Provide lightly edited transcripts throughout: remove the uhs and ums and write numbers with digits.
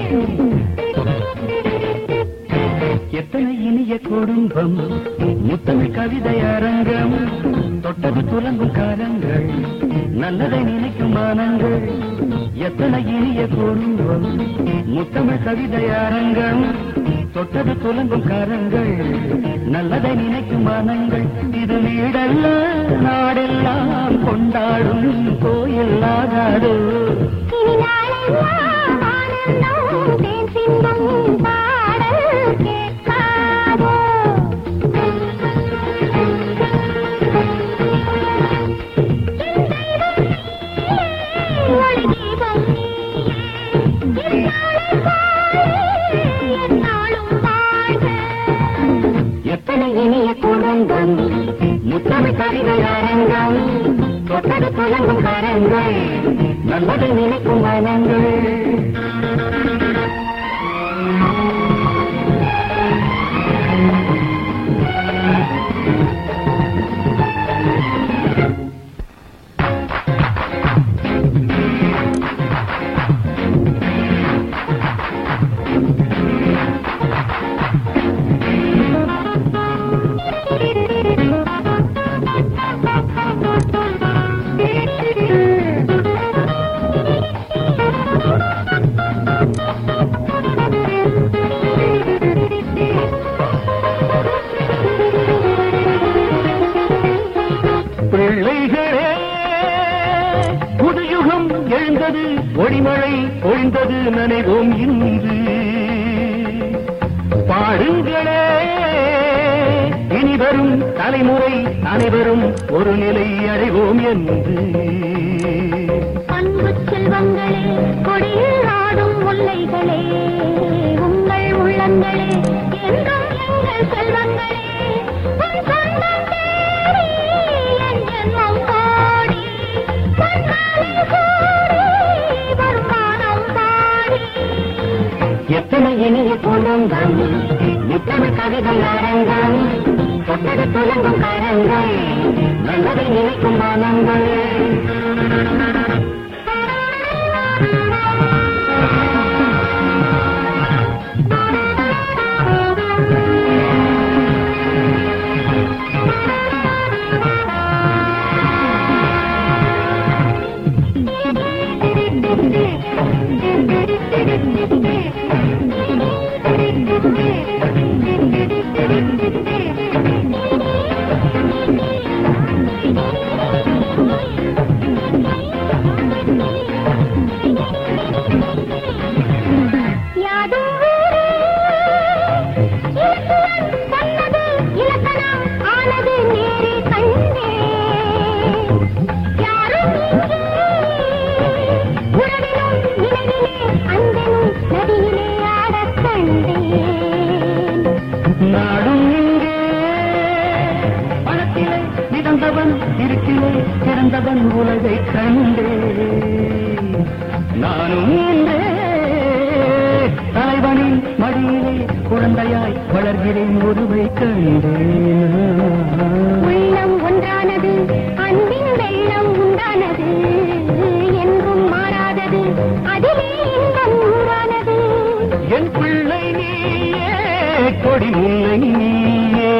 எத்தனை இனிய குடும்பம் முத்தமிழ் கவிதை அரங்கம் தொட்டது துலங்கும் காலங்கள் நல்லதை நினைக்கும் மானங்கள் எத்தனை இனிய குடும்பம் முத்தமிழ் கவிதை அரங்கம் தொட்டது துலங்கும் காலங்கள் நல்லதை நினைக்கும் மானங்கள் இது வீடல்ல நாடெல்லாம் கொண்டாடும் கோயில் ஆகாதோ எத்தனை இனிய குடும்பம் முத்தமிழ் கவிதை அரங்கம் தொட்டது துலங்கும் கரங்கள் நல்லதை நினைக்கும் மனங்கள் பிள்ளைகளே புதுயுகம் எழுந்தது ஒளிமழை பொழிந்தது நனைவோம் இன்று பாடுங்களே இனி வரும் தலைமுறை அனைவரும் ஒரு நிலை அடைவோம் என்று அன்பு செல்வங்களே கொடியில் ஆடும் முல்லைகளே உங்கள் உள்ளங்களே என்றும் எங்கள் செல்வங்களே எத்தனை இனிய குடும்பம் முத்தமிழ் கவிதை அரங்கம் தொட்டது துலங்கும் கரங்கள் நல்லதை நினைக்கும் மனங்கள் நாடும் இங்கே பணத்திலே மிதந்தவன் இருக்கிலே பிறந்தவன் உலகை கண்டே நானும் இன்றே தலைவனின் மடியிலே குழந்தையாய் வளர்கிறேன் ஒருவை கண்டேன் உள்ளம் ஒன்றானது அன்பின் வெள்ளம் உண்டானது என்றும் மாறாதது அதிலே இன்பம் ஊரானது என் பிள்ளை நீயே கொடி முல்லை நீயே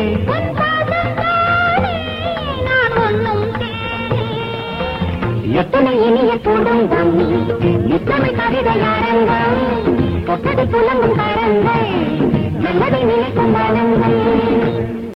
எத்தனை இனிய குடும்பம் முத்தமிழ் கவிதை அரங்கம் தொட்டது துலங்கும் கரங்கள் நல்லதை நினைக்கும் மனங்கள்